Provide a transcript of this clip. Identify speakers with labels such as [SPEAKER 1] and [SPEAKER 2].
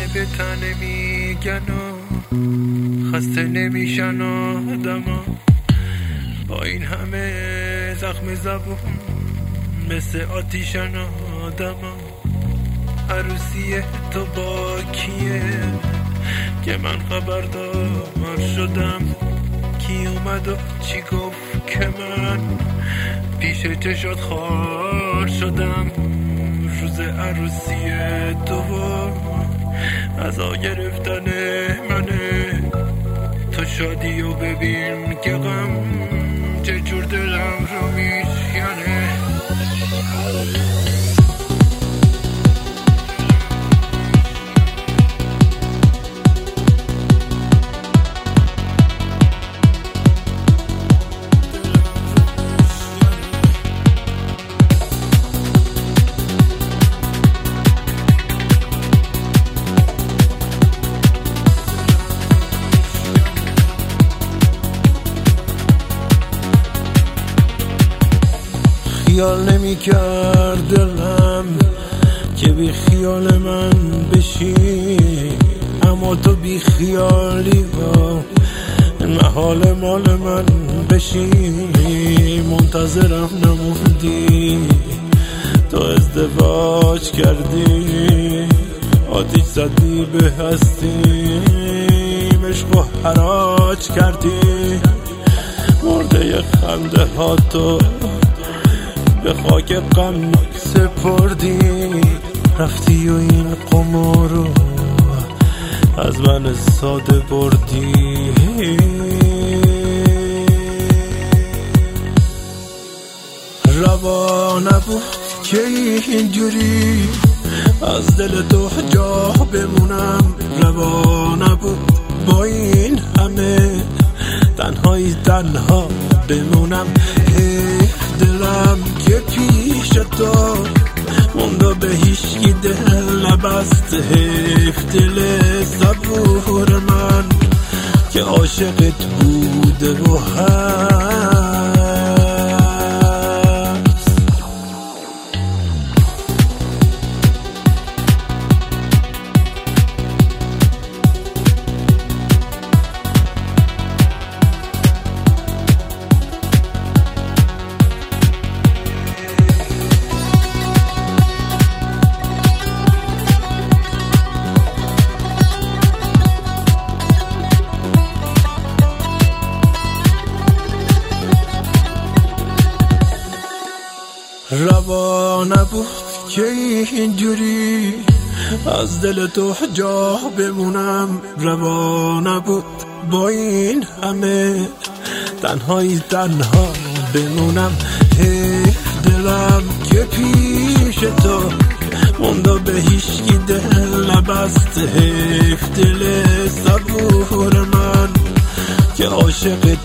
[SPEAKER 1] به تن میگن و خسته نمیشن آدما، با این همه زخم زبون مثل آتیشن آدما. عروسی تو با کیه که من خبردار شدم؟ کی اومد و چی گفت که من پیش چشات خوار شدم؟ روز عروسی تو عزا گرفتن منه، تو شادی و ببین که غم چه جور دلم رو میشکنه. خیال نمی کرد دلم که بی خیال من بشی، اما تو بی خیالی ها محال مال من بشی. منتظرم نموندی، تو ازدواج کردی، آتیش زدی به هستی، عشق و حراج کردی، مرده خنده ها تو به خاک غم سپردی، رفتی و این قمار رو از من ساده بردی. روا نبود که اینجوری از دل تو جا بمونم، روا نبود با این همه تنهایی تنها بمونم. دلم که پیش تو مونده به هیچکی دل نبست، حیف دل صبور من که عاشقت بوده و هست. روا نبود که اینجوری از دل تو جا بمونم، روا نبود با این همه تنهایی تنها بمونم. دلم که پیش تو مونده به هیچکی دل نبست، حیف دل صبور من که عاشقت